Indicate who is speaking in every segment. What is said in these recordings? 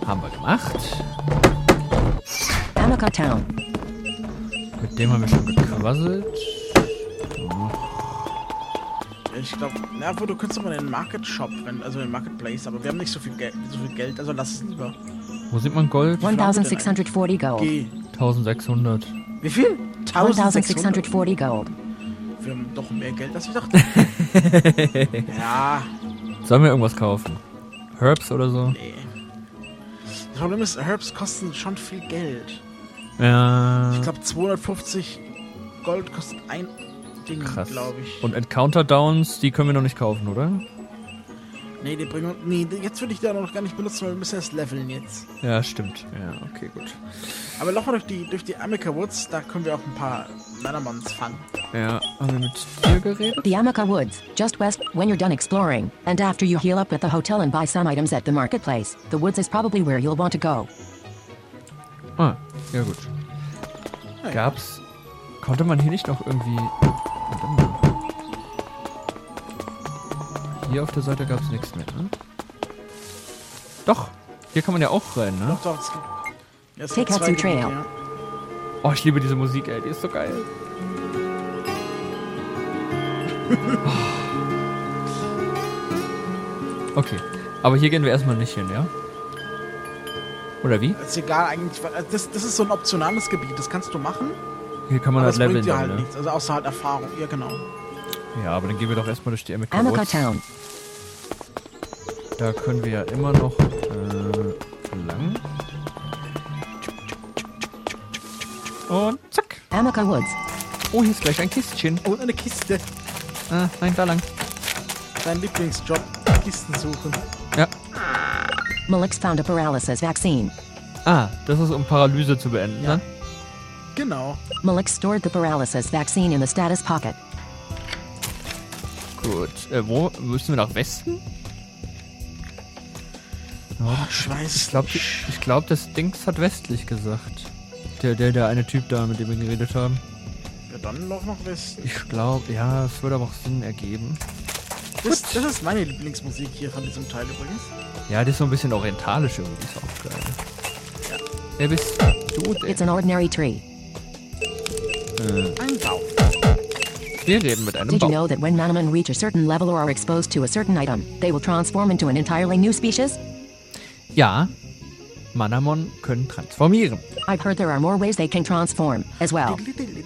Speaker 1: Haben wir gemacht.
Speaker 2: Amica Town.
Speaker 1: Mit dem haben wir schon gequasselt.
Speaker 3: Ich glaube, du könntest aber in den Market Shop, also in den Marketplace, aber wir haben nicht so viel Geld, also lass es lieber.
Speaker 1: Wo sieht man Gold?
Speaker 2: 1640 gold.
Speaker 3: Geh.
Speaker 1: 1600.
Speaker 3: Wie viel?
Speaker 2: 1640 gold.
Speaker 3: Wir haben doch mehr Geld, als wir dachten. Ja.
Speaker 1: Sollen wir irgendwas kaufen? Herbs oder so?
Speaker 3: Nee. Das Problem ist, Herbs kosten schon viel Geld.
Speaker 1: Ja.
Speaker 3: Ich glaube, 250 Gold kostet ein Ding, glaube ich.
Speaker 1: Und Encounter Downs, die können wir noch nicht kaufen, oder?
Speaker 3: Nee, die bringen. Nee, jetzt würde ich da noch gar nicht benutzen, weil wir müssen erst leveln jetzt.
Speaker 1: Ja, stimmt. Ja, okay, gut.
Speaker 3: Aber laufen wir durch die Amica Woods, da können wir auch ein paar Männermanns fangen.
Speaker 1: Ja, haben wir mit dir geredet?
Speaker 2: The Amica Woods, just west, when you're done exploring, and after you heal up at the hotel and buy some items at the marketplace, the woods is probably where you'll want to go.
Speaker 1: Ah, ja gut. Gab's... Konnte man hier nicht noch irgendwie... Hier auf der Seite gab's nichts mehr, ne? Doch, hier kann man ja auch rein, ne?
Speaker 3: Doch, es
Speaker 2: Take
Speaker 3: gibt
Speaker 2: Hudson
Speaker 3: zwei
Speaker 2: Trail.
Speaker 3: Gebiete, ja.
Speaker 1: Oh, ich liebe diese Musik, ey, die ist so geil. Okay, aber hier gehen wir erstmal nicht hin, ja? Oder wie?
Speaker 3: Ist egal eigentlich, weil das ist so ein optionales Gebiet, das kannst du machen.
Speaker 1: Hier kann man
Speaker 3: Aber
Speaker 1: halt
Speaker 3: das
Speaker 1: leveln,
Speaker 3: bringt dir
Speaker 1: dann,
Speaker 3: halt
Speaker 1: ne?
Speaker 3: nichts, also außer halt Erfahrung, ja genau.
Speaker 1: Ja, aber dann gehen wir doch erstmal durch die Amica
Speaker 2: Amica
Speaker 1: Woods.
Speaker 2: Town.
Speaker 1: Da können wir ja immer noch lang. Und zack.
Speaker 2: Amica Woods.
Speaker 1: Oh, hier ist gleich ein Kistchen.
Speaker 3: Und eine Kiste.
Speaker 1: Ah, nein, da lang.
Speaker 3: Dein Lieblingsjob, Kisten suchen.
Speaker 1: Ja.
Speaker 2: Malik's found a paralysis vaccine.
Speaker 1: Ah, das ist, um Paralyse zu beenden,
Speaker 3: Ja.
Speaker 1: ne?
Speaker 3: Genau.
Speaker 2: Malik stored the paralysis vaccine in the status pocket.
Speaker 1: Gut. Wo? Müssen wir nach Westen?
Speaker 3: Oh, ich weiß
Speaker 1: Ich glaube, das Dings hat westlich gesagt. Der eine Typ da, mit dem wir geredet haben.
Speaker 3: Ja, dann lauf nach Westen.
Speaker 1: Ich glaube, ja, es würde aber auch Sinn ergeben.
Speaker 3: Das ist meine Lieblingsmusik hier von diesem Teil übrigens.
Speaker 1: Ja, das ist so ein bisschen orientalisch irgendwie, ist auch geil.
Speaker 3: Ja.
Speaker 1: Wer bist du denn?
Speaker 2: It's an ordinary tree.
Speaker 3: Ein Baum.
Speaker 1: Wir reden mit einem
Speaker 2: Did you
Speaker 1: Baum.
Speaker 2: know that when Manaman reach a certain level or are exposed to a certain item, they will transform into an entirely new species?
Speaker 1: Ja, Manamon können transformieren.
Speaker 2: I've heard there are more ways they can transform, as well.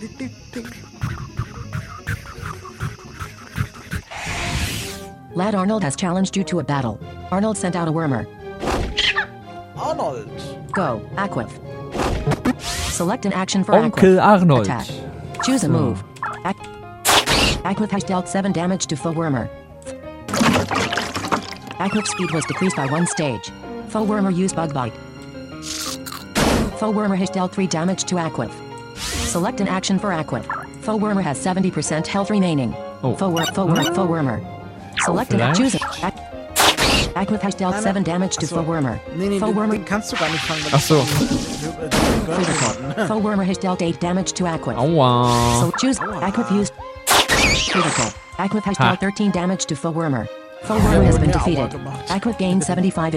Speaker 2: Lad Arnold has challenged you to a battle. Arnold sent out a wormer.
Speaker 3: Arnold.
Speaker 2: Go, Aquif. Select an action for
Speaker 1: Onkel
Speaker 2: Aquif.
Speaker 1: Arnold.
Speaker 2: Attack. Choose a move. Aquif has dealt 7 damage to foe wormer. Aquif's speed was decreased by 1 stage. Foe wormer used bug bite. Foe wormer has dealt 3 damage to Aquif. Select an action for Aquif. Foe wormer has 70% health remaining.
Speaker 1: Oh.
Speaker 2: Foe wormer. Select an choose a Aquif has dealt 7 damage to foe wormer.
Speaker 3: Nee,
Speaker 2: Foe wormer
Speaker 3: den kannst du gar nicht fangen.
Speaker 1: Ach so.
Speaker 2: Foe wormer has dealt 8 damage to Aquif.
Speaker 1: Aua.
Speaker 2: So choose Aquif used critical. Aquif has dealt 13 damage to foe wormer. Foe wormer has been defeated. Aquif gained 75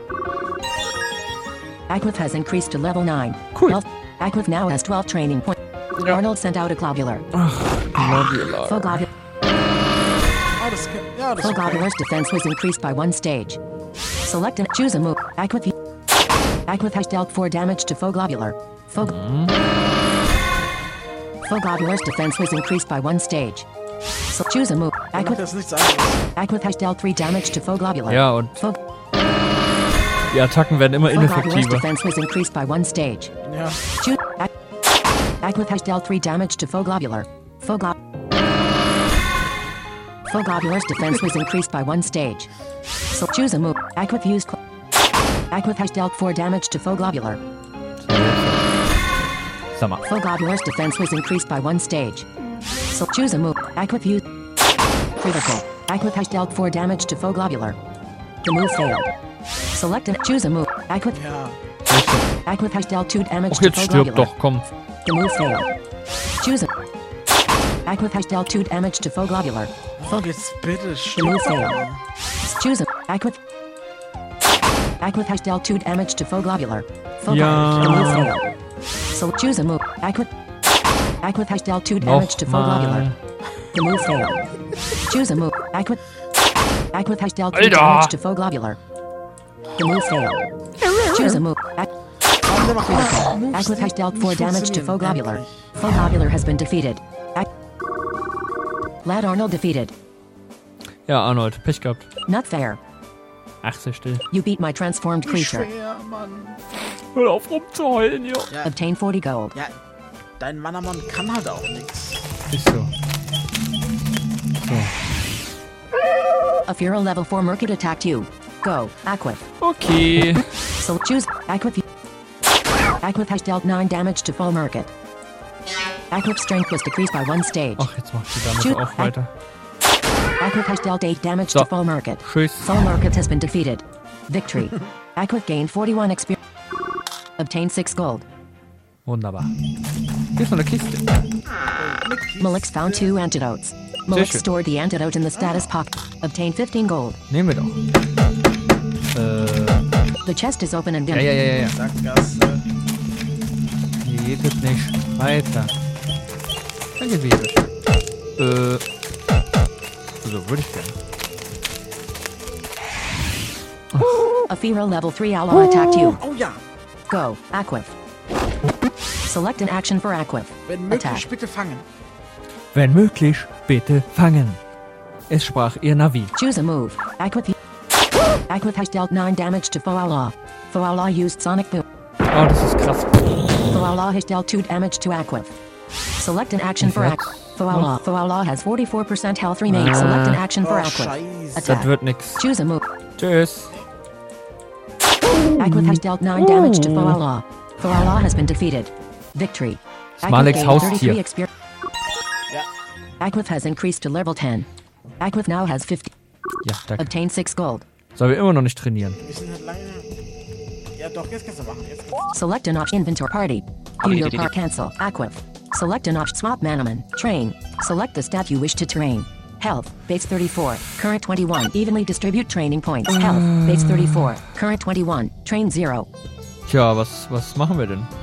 Speaker 2: Aquif has increased to level 9.
Speaker 1: Cool.
Speaker 2: Health. Aquif now has 12 training points. Arnold sent out a globular.
Speaker 1: Globular.
Speaker 2: Foe globular.
Speaker 3: Ja, das
Speaker 2: Foe
Speaker 3: ist okay.
Speaker 2: globular's defense was increased by 1 stage. Select and choose a move. Aquif has dealt 4 damage to foe globular. Foe globular's defense was increased by 1 stage. So choose a move.
Speaker 3: Macht das nichts anderes.
Speaker 2: Aquif has dealt 3 damage to foe globular.
Speaker 1: Ja, und
Speaker 2: Foe
Speaker 1: die Attacken werden immer
Speaker 2: globular's
Speaker 1: ineffektiver.
Speaker 2: defense was increased by 1 stage.
Speaker 3: Ja.
Speaker 2: Choose Aquif has dealt 3 damage to foe globular. Foe globular's defense was increased by 1 stage. So choose a move. Aquif has dealt 4 damage to foe globular.
Speaker 1: Sag mal.
Speaker 2: Foe globular's defense was increased by 1 stage. So choose a move. Aquif used critical. Aquif has dealt 4 damage to foe globular. The move failed. Select and choose a move. Aquif
Speaker 3: Ja.
Speaker 2: has dealt 2 damage
Speaker 1: Och,
Speaker 2: to
Speaker 1: jetzt
Speaker 2: foe
Speaker 1: stirb
Speaker 2: globular.
Speaker 1: doch, komm.
Speaker 2: The move failed. Choose a Aquif has dealt 2 damage to foe globular.
Speaker 3: Oh, jetzt bitte
Speaker 2: The move
Speaker 3: stopp.
Speaker 2: failed. Choose a Aquith has dealt 2 damage to foe globular. Foe
Speaker 1: Ja.
Speaker 2: the move failed. So choose a move. Aquith has dealt 2 damage to foe globular. The move failed. Choose a move. Aquith has dealt 3
Speaker 1: Alter.
Speaker 2: damage to foe globular. The move failed. Choose a move. Aquith has dealt 4 damage to foe globular. Foe globular has been defeated. Lad Arnold defeated.
Speaker 1: Ja, Arnold, Pech gehabt.
Speaker 2: Not fair.
Speaker 1: Ach, sei still.
Speaker 2: You beat my transformed creature.
Speaker 3: Schwer, Mann.
Speaker 1: Hör auf rumzuheulen, jo.
Speaker 3: Ja,
Speaker 2: Obtain 40 gold.
Speaker 3: ja, dein Manamon kann halt auch nichts.
Speaker 1: Ist so.
Speaker 2: A Feral level 4 Merkid attacked you. Go, Aquith.
Speaker 1: Okay.
Speaker 2: So choose Aquith. Aquith has dealt 9 damage to foe Merkid. Aquith's strength was decreased by 1 stage.
Speaker 1: Ach, jetzt macht sie damit auch weiter.
Speaker 2: Aquith has dealt 8 damage
Speaker 1: So.
Speaker 2: to foe Merkid.
Speaker 1: Tschüss.
Speaker 2: Foe Merkid has been defeated. Victory. Aquith gained 41 experience. Obtain 6 gold.
Speaker 1: Wunderbar. Hier ist noch eine Kiste.
Speaker 2: Malix found 2 antidotes. Malix
Speaker 1: schön.
Speaker 2: stored the antidote in the status pocket. Obtain 15 gold.
Speaker 1: Nehmen wir doch.
Speaker 2: The chest is open and
Speaker 1: Ja.
Speaker 2: dim.
Speaker 3: Sackgasse.
Speaker 1: Hier geht es nicht weiter. Dann geht wieder. So würde ich gerne.
Speaker 2: A Feral level 3 ally attacked you.
Speaker 3: Oh ja,
Speaker 2: Go, Aquith. Select an action for Aquith.
Speaker 3: wenn möglich,
Speaker 2: Attack.
Speaker 3: bitte fangen.
Speaker 1: Wenn möglich, bitte fangen. Es sprach ihr Navi.
Speaker 2: Choose a move. Aquith has dealt 9 damage to Foala. Foala used Sonic Boom.
Speaker 1: Oh, das ist krass.
Speaker 2: Foala has dealt 2 damage to Aquith. Select an action for
Speaker 1: Okay.
Speaker 2: Aquith. Foala has 44% health remaining. Select an action for
Speaker 3: Oh,
Speaker 2: Aquith.
Speaker 3: scheiße.
Speaker 1: Das
Speaker 2: Attack.
Speaker 1: wird nix.
Speaker 2: Choose a move.
Speaker 1: Tschüss.
Speaker 2: Aquith has dealt 9 damage to Foala. Foala has been defeated. Victory.
Speaker 1: Maleks
Speaker 2: gained
Speaker 1: Haustier.
Speaker 2: 33 experience.
Speaker 3: Ja.
Speaker 2: Aquith has increased to level 10. Aquith now has 50.
Speaker 1: Ja, danke.
Speaker 2: Obtain 6 gold.
Speaker 1: Soll wir immer noch nicht trainieren.
Speaker 3: Wir sind halt lange. Ja, doch, jetzt kannst du machen. Jetzt kannst
Speaker 2: Select an option inventory party. View your part cancel. Aquith. Select an option swap Manaman. Train. Select the stat you wish to train. Health, base 34, current 21. Evenly distribute training points. Health, base 34, current 21. Train 0.
Speaker 1: Tja, was machen wir denn?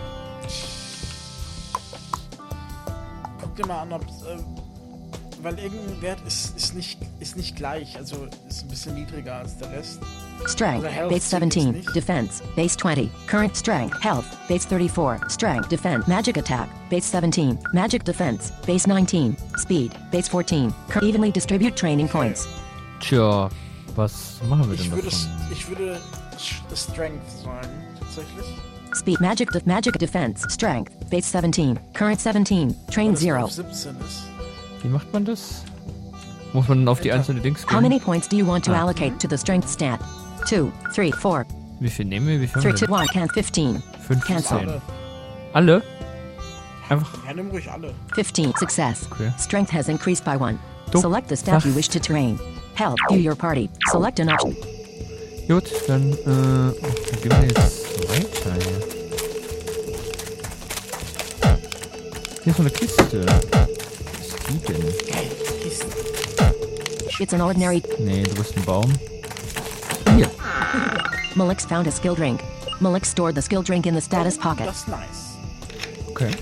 Speaker 3: guck dir mal an, ob weil irgendein Wert ist nicht gleich, also ist ein bisschen niedriger als der Rest.
Speaker 2: Strength,
Speaker 3: The health
Speaker 2: base 17.
Speaker 3: is nicht.
Speaker 2: Defense, base 20. Current strength, health, base 34. Strength, defense, magic attack, base 17. Magic defense, base 19. Speed, base 14. Evenly distribute training points.
Speaker 1: Tja, was machen wir denn
Speaker 3: Ich würde
Speaker 1: davon?
Speaker 3: Strength sagen, tatsächlich.
Speaker 2: Speed, magic defense, strength, base 17. Current 17. Train
Speaker 3: Weil das
Speaker 2: 0.
Speaker 3: auf 17 ist.
Speaker 1: Wie macht man das? Muss man auf die einzelnen Dings
Speaker 2: How
Speaker 1: gehen?
Speaker 2: many points do you want to allocate to the strength stat? 2, 3, 4,
Speaker 1: Wie viel nehmen wir? Wie viel
Speaker 2: 3,
Speaker 1: haben
Speaker 2: 2,
Speaker 1: wir
Speaker 2: 1, can 15.
Speaker 1: denn? 15.
Speaker 2: Cancel.
Speaker 1: Alle? Einfach.
Speaker 3: Ja, nimm ruhig alle.
Speaker 2: 15. Success.
Speaker 1: Okay.
Speaker 2: Strength has increased by 1.
Speaker 1: Du-
Speaker 2: Select the stat you wish to train. Health. View your party. Select an option.
Speaker 1: Gut, dann gehen wir jetzt weiter hier. Hier ist so eine Kiste. Was ist die denn?
Speaker 2: It's an ordinary.
Speaker 1: Nee, du bist ein Baum. Hier.
Speaker 2: Malix found a skill drink. Malix stored the skill drink in the status pocket.
Speaker 3: Das ist nice.
Speaker 1: Okay.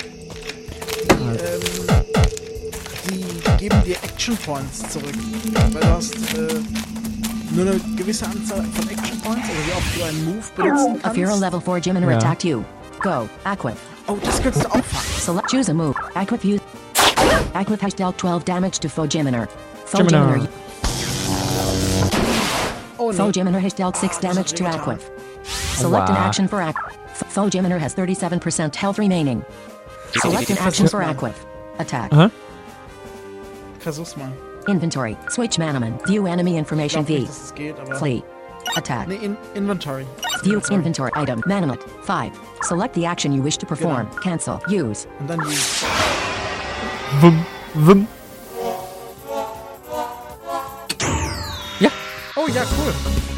Speaker 3: Die geben dir Action Points zurück. Weil du hast nur eine gewisse Anzahl von Action Points, also wie oft du einen Move benutzen
Speaker 2: A Feral
Speaker 3: kannst.
Speaker 2: level 4 Gymnor
Speaker 1: Ja.
Speaker 2: attacked you. Go. Aquith.
Speaker 3: Oh, das kannst du auch fangen.
Speaker 2: Select. Choose a move. Aquith has dealt 12 damage to foe Gymnor. Foe
Speaker 1: Gymnor.
Speaker 2: Gymnor.
Speaker 3: Oh,
Speaker 2: Foe
Speaker 3: nee.
Speaker 2: Gymnor has dealt 6
Speaker 3: das
Speaker 2: damage
Speaker 3: hat
Speaker 2: to
Speaker 3: wehgetan.
Speaker 2: Aquith. Select an
Speaker 1: Aua.
Speaker 2: action for Aquith. Foe Gymnor has 37% health remaining. Select an action for Aquith. Attack.
Speaker 1: Aha.
Speaker 3: Versuch's mal.
Speaker 2: Inventory. Switch Manaman. View enemy
Speaker 3: Ich
Speaker 2: information
Speaker 3: glaube
Speaker 2: V.
Speaker 3: nicht, dass es geht, aber...
Speaker 2: Flee. Attack.
Speaker 3: Nee, Inventory.
Speaker 2: View inventory item. Manamet. 5. Select the action you wish to perform. Cancel. Use.
Speaker 3: Und dann die...
Speaker 1: Wum, wum. Ja.
Speaker 3: Oh ja, cool.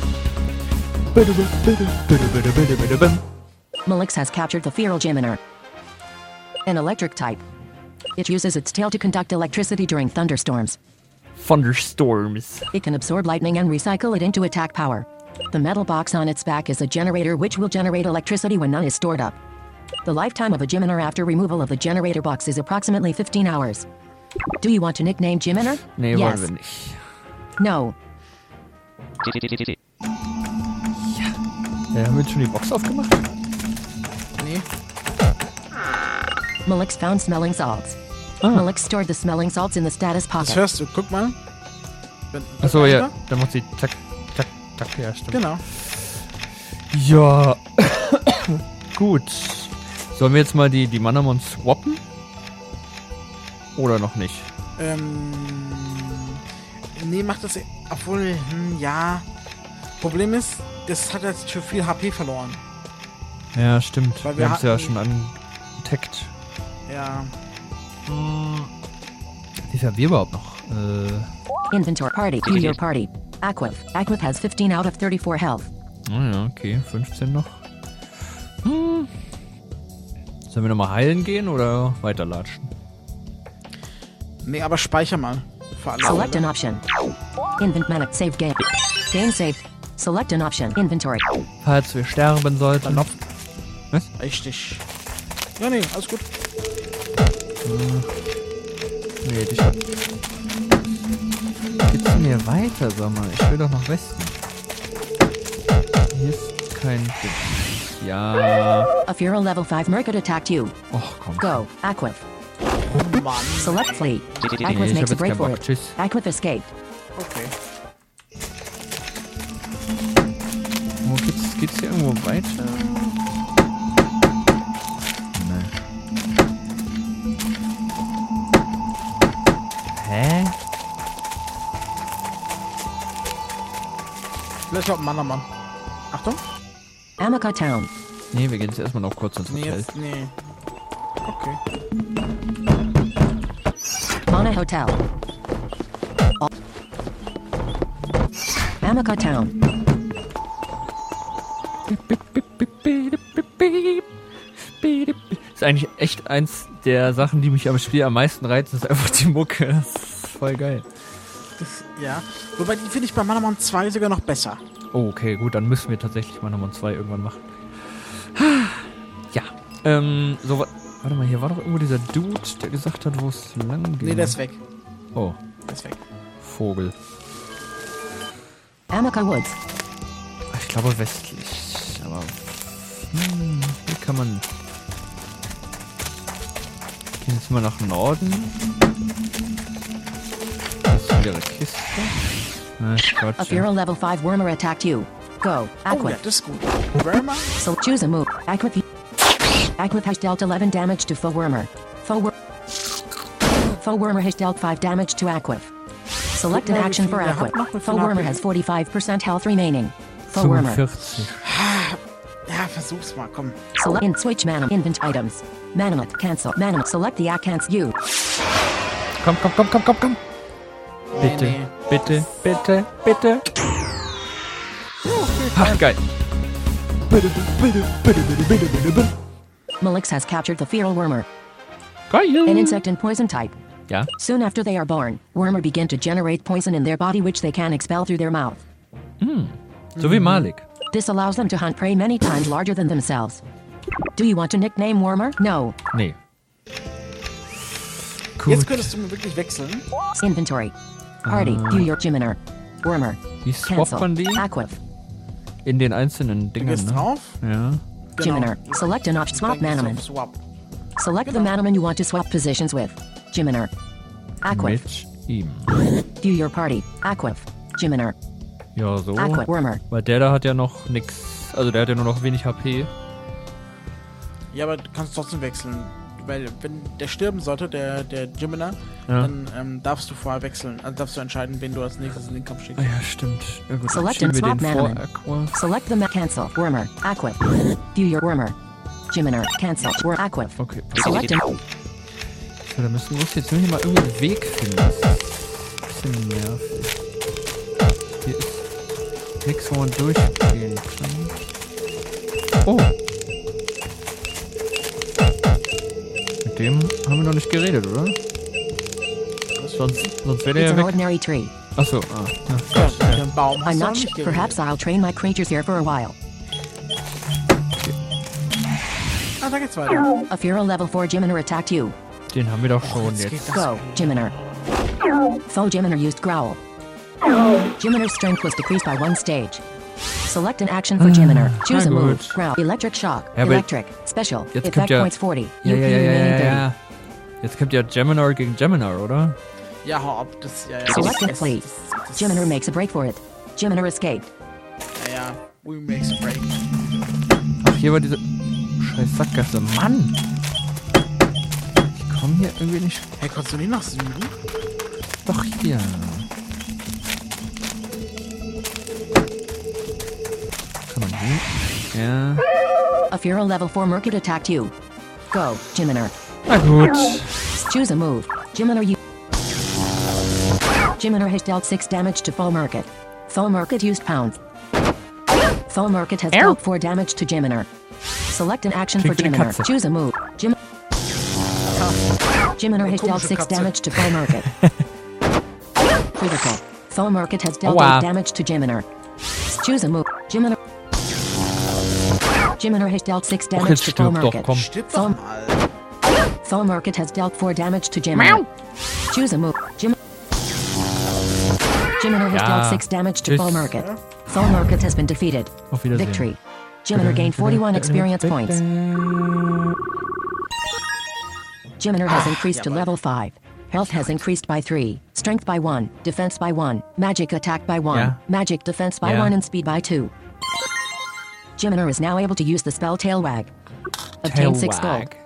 Speaker 2: Malix has captured the Feral Gymnor. An electric type. It uses its tail to conduct electricity during thunderstorms.
Speaker 1: Thunderstorms.
Speaker 2: It can absorb lightning and recycle it into attack power. The metal box on its back is a generator which will generate electricity when none is stored up. The lifetime of a Gyminer after removal of the generator box is approximately 15 hours. Do you want to nickname Gyminer?
Speaker 1: Nee,
Speaker 2: Yes.
Speaker 1: wollen wir nicht.
Speaker 2: No.
Speaker 1: Haben wir jetzt schon die Box aufgemacht?
Speaker 3: Nee.
Speaker 2: Malik's found smelling salts.
Speaker 1: Ah.
Speaker 2: Malik stored the smelling salts in the status
Speaker 3: Das
Speaker 2: pocket.
Speaker 3: hörst du. Guck mal.
Speaker 1: Achso, ja. Dann macht sie zack, zack, zack. Ja, stimmt.
Speaker 3: Genau.
Speaker 1: Ja. Gut. Sollen wir jetzt mal die Manamon swappen? Oder noch nicht?
Speaker 3: Nee, mach das. Obwohl, ja. Problem ist, das hat jetzt schon viel HP verloren.
Speaker 1: Ja, stimmt.
Speaker 3: Weil
Speaker 1: Wir
Speaker 3: wir
Speaker 1: haben es ja
Speaker 3: hatten-
Speaker 1: schon angetaggt.
Speaker 3: Ja.
Speaker 1: Wie viel haben wir überhaupt noch?
Speaker 2: Inventory. Party. Do your party. Aquif. Aquif has 15 out of 34 health.
Speaker 1: Ja, okay. 15 noch. Sollen wir nochmal heilen gehen oder weiterlatschen?
Speaker 3: Nee, aber speicher mal. Für alle
Speaker 2: Select an
Speaker 3: Fälle.
Speaker 2: option. Invent manic. Save game. Game saved. Select an option. Inventory.
Speaker 1: Falls wir sterben sollten.
Speaker 3: Richtig. Ja, nee, alles gut.
Speaker 1: Nee, ich hab... Geht's denn hier weiter, sag mal? Ich will doch nach Westen. Hier ist kein Ding. Ja.
Speaker 2: A Feral level 5 Merkit attacked you.
Speaker 1: Och, komm.
Speaker 2: Go. Aquif.
Speaker 3: Oh Mann.
Speaker 2: Select flee.
Speaker 1: Nee,
Speaker 2: Aquif
Speaker 1: ich hab
Speaker 2: makes a
Speaker 1: jetzt
Speaker 2: break
Speaker 1: keinen
Speaker 2: for
Speaker 1: Bock.
Speaker 2: it.
Speaker 1: Tschüss.
Speaker 2: Aquif escaped.
Speaker 3: Okay.
Speaker 1: Wo geht's hier irgendwo weiter? Nee. Hä?
Speaker 3: Vielleicht auch ein Mann. Achtung.
Speaker 2: Amica Town.
Speaker 1: Nee, wir gehen jetzt erstmal noch kurz ins
Speaker 3: Nee,
Speaker 1: Hotel.
Speaker 3: jetzt, nee. Okay.
Speaker 2: Mana Hotel. Amica Town.
Speaker 1: Ist eigentlich echt eins der Sachen, die mich am Spiel am meisten reizen, ist einfach die Mucke. Das ist voll geil.
Speaker 3: Ja. Wobei, die finde ich bei Manamon 2 sogar noch besser.
Speaker 1: Oh, okay, gut, dann müssen wir tatsächlich Manamon 2 irgendwann machen. Ja. So, warte mal, hier war doch irgendwo dieser Dude, der gesagt hat, wo es lang geht.
Speaker 3: Nee, der ist weg.
Speaker 1: Oh,
Speaker 3: Der ist weg.
Speaker 1: Vogel.
Speaker 2: Amica Woods.
Speaker 1: Ich glaube westlich, aber wie kann man... Gehen jetzt mal nach Norden. Das ist wieder eine Kiste.
Speaker 2: A
Speaker 1: Quatsch.
Speaker 2: Feral level 5 Wormer attacked you. Go.
Speaker 3: Oh ja,
Speaker 2: Aquif.
Speaker 3: das ist gut. Wormer?
Speaker 2: So choose a move. Aquif. Aquif has dealt 11 damage to Faux Wormer. Faux Wormer has dealt 5 damage to Aquif. Select an
Speaker 3: Guck mal,
Speaker 2: action
Speaker 3: wie
Speaker 2: for
Speaker 3: viel der hat
Speaker 2: Aquif.
Speaker 3: noch, wie viel
Speaker 2: Faux Wormer
Speaker 3: HP.
Speaker 2: has 45% health remaining. Faux Wormer.
Speaker 1: 45.
Speaker 3: Ja, versuch's mal, komm.
Speaker 2: Select in switch manam invent items. Manamut cancel. Manamut select the cancel you.
Speaker 1: Komm. Bitte,
Speaker 3: Nee.
Speaker 1: bitte. Ach, geil.
Speaker 2: Malix has captured the feral wormer,
Speaker 1: Geil.
Speaker 2: an insect and poison type.
Speaker 1: Ja.
Speaker 2: Soon after they are born, wormer begin to generate poison in their body which they can expel through their mouth.
Speaker 1: So wie Malik.
Speaker 2: This allows them to hunt prey many times larger than themselves. Do you want to nickname Wormer? No.
Speaker 1: Nee.
Speaker 3: Jetzt
Speaker 1: Gut.
Speaker 3: könntest du mir wirklich wechseln.
Speaker 2: Inventory. Party. View your Gyminer. Wormer.
Speaker 1: Wie swappt
Speaker 2: Cancel.
Speaker 1: man die?
Speaker 2: Aquif.
Speaker 1: In den einzelnen
Speaker 3: Du
Speaker 1: Dingern,
Speaker 3: gehst
Speaker 1: ne?
Speaker 3: drauf.
Speaker 1: Ja.
Speaker 2: Gyminer. Select an option. Swap
Speaker 3: Dann gehst du
Speaker 2: Manaman.
Speaker 3: auf Swap.
Speaker 2: Select the Manaman you want to swap positions with. Gyminer. Aquif.
Speaker 1: Mit ihm.
Speaker 2: View your party. Aquif. Gyminer.
Speaker 1: Ja, so.
Speaker 2: Aquif. Wormer.
Speaker 1: Weil der da hat ja noch nix. Also der hat ja nur noch wenig HP.
Speaker 3: Ja, aber du kannst trotzdem wechseln. Weil, wenn der sterben sollte, der Gyminer,
Speaker 1: Ja.
Speaker 3: dann darfst du vorher wechseln. Also darfst du entscheiden, wen du als nächstes in den Kampf schickst.
Speaker 1: Ah ja, stimmt. Ja, gut, dann
Speaker 2: Select
Speaker 1: schieben
Speaker 2: and
Speaker 1: wir den
Speaker 2: swap
Speaker 1: vor
Speaker 2: Manaman.
Speaker 1: Aqua.
Speaker 2: Select the cancel. Wormer. Aquif. View your Wormer. Gyminer. Cancel. Aquif.
Speaker 1: Okay.
Speaker 2: Select an
Speaker 1: So, dann müssen wir jetzt nur hier mal irgendwie einen Weg finden. Das ist ein bisschen nervig. Hier ist nichts, wo man durchgehen kann. Oh. Mit dem haben wir noch nicht geredet, oder? Sonst wäre der
Speaker 2: It's
Speaker 1: ja
Speaker 2: an
Speaker 1: weg.
Speaker 2: ordinary tree.
Speaker 1: Achso,
Speaker 3: Ja,
Speaker 1: ja.
Speaker 3: dann den Baum hast
Speaker 2: I'm
Speaker 3: du
Speaker 2: not
Speaker 3: noch
Speaker 2: sure.
Speaker 3: nicht
Speaker 2: Perhaps I'll train my creatures here for a while.
Speaker 3: Ah, da geht's weiter.
Speaker 2: A Feral level 4 Gymnor attacked you.
Speaker 1: Den haben wir doch schon
Speaker 3: Jetzt geht
Speaker 1: jetzt.
Speaker 3: das.
Speaker 2: Go, Gymnor. Foe Gymnor used Growl. Gymnor's strength was decreased by 1 stage. Select an action for Gymnor. Choose a
Speaker 1: na
Speaker 2: move.
Speaker 1: gut.
Speaker 2: Growl. Electric Shock.
Speaker 1: Ja, aber
Speaker 2: Electric. Special.
Speaker 1: jetzt
Speaker 2: Effect
Speaker 1: kommt ja-
Speaker 2: points 40.
Speaker 1: Ja,
Speaker 2: UP
Speaker 1: ja, ja,
Speaker 2: remaining 30.
Speaker 1: ja. Jetzt kommt ja Geminar gegen Geminar, oder?
Speaker 3: Ja, hau ab. Das, ja.
Speaker 2: Select and
Speaker 3: das,
Speaker 2: flee.
Speaker 3: das-
Speaker 2: Gymnor makes a break for it. Gymnor escaped.
Speaker 3: Ja, we makes a break.
Speaker 1: Ach, hier war diese scheiß Sackgasse. Mann! Ich komme hier irgendwie nicht...
Speaker 3: Hey, kannst du nicht nach Süden?
Speaker 1: Doch, hier. Kann man hier? Ja.
Speaker 2: A Feral level 4 Merkit attacked you. Go, Gymnor.
Speaker 1: Na gut.
Speaker 2: Choose a move. Gymnor you. Gymnor has dealt 6 damage to Foe Merkit. Foe Merkit used Pounce. Foe Merkit has dealt 4 damage to Gymnor. Select an action for
Speaker 1: Klingt wie eine
Speaker 2: Gymnor.
Speaker 1: Katze.
Speaker 2: Choose a move. Gymnor has dealt
Speaker 3: Komische
Speaker 2: 6
Speaker 3: Katze.
Speaker 2: damage to Foe Merkit. Critical. Foe Merkit has dealt
Speaker 1: Aua.
Speaker 2: 8 damage to Gymnor. Choose a move. Gymnor has dealt 6
Speaker 1: Och,
Speaker 2: damage
Speaker 1: jetzt
Speaker 2: to Foe
Speaker 1: stirb doch,
Speaker 2: Merkit.
Speaker 1: komm.
Speaker 3: Stirb doch mal.
Speaker 2: Foe Merkit has dealt 4 damage to Gymnor. Choose a move. Gymnor has
Speaker 1: Ja.
Speaker 2: dealt 6 damage to
Speaker 1: Tschüss.
Speaker 2: Foe Merkit. Foe Merkit has been defeated.
Speaker 1: Auf Wiedersehen.
Speaker 2: Victory. Gymnor gained 41 experience points. Gymnor has increased to level 5. Health has increased by 3. Strength by 1. Defense by 1. Magic attack by 1.
Speaker 1: Yeah.
Speaker 2: Magic defense by
Speaker 1: Yeah.
Speaker 2: 1 and speed by 2. Gymnor is now able to use the spell Tail Wag. Obtain 6 gold.
Speaker 1: Tailwag.